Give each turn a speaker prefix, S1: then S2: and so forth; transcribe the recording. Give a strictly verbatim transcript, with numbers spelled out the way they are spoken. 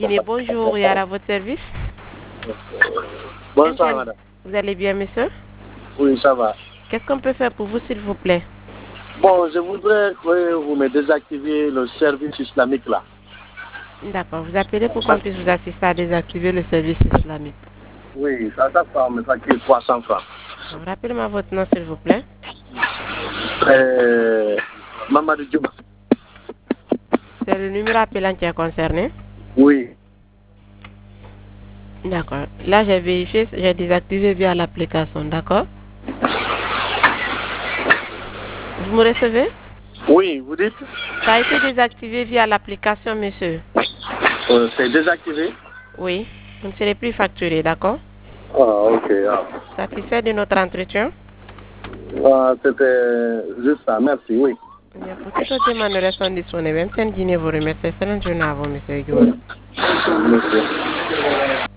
S1: Guinée, bonjour, et à votre service.
S2: Bonsoir, madame.
S1: Vous allez bien, monsieur?
S2: Oui, ça va.
S1: Qu'est-ce qu'on peut faire pour vous, s'il vous plaît?
S2: Bon, je voudrais que vous me désactiviez le service islamique là.
S1: D'accord, vous appelez pour qu'on puisse vous assister à désactiver le service islamique.
S2: Oui, ça, ça, ça me facture trois cents francs.
S1: Rappelez-moi votre nom, s'il vous plaît.
S2: Euh, Mamadou Djouba.
S1: C'est le numéro appelant qui est concerné?
S2: Oui.
S1: D'accord. Là, j'ai vérifié, j'ai désactivé via l'application, d'accord? Vous me recevez?
S2: Oui, vous dites?
S1: Ça a été désactivé via l'application, monsieur.
S2: Euh, c'est désactivé?
S1: Oui. Vous ne serez plus facturé, d'accord?
S2: Ah, ok. Ah.
S1: Satisfait de notre entretien?
S2: Ah, c'était juste ça, merci, oui.
S1: Bien, pour toute autre demande, nous restons disponibles. Même si Guinée vous remercie, excellente journée à vous, monsieur Guillaume.
S2: Merci.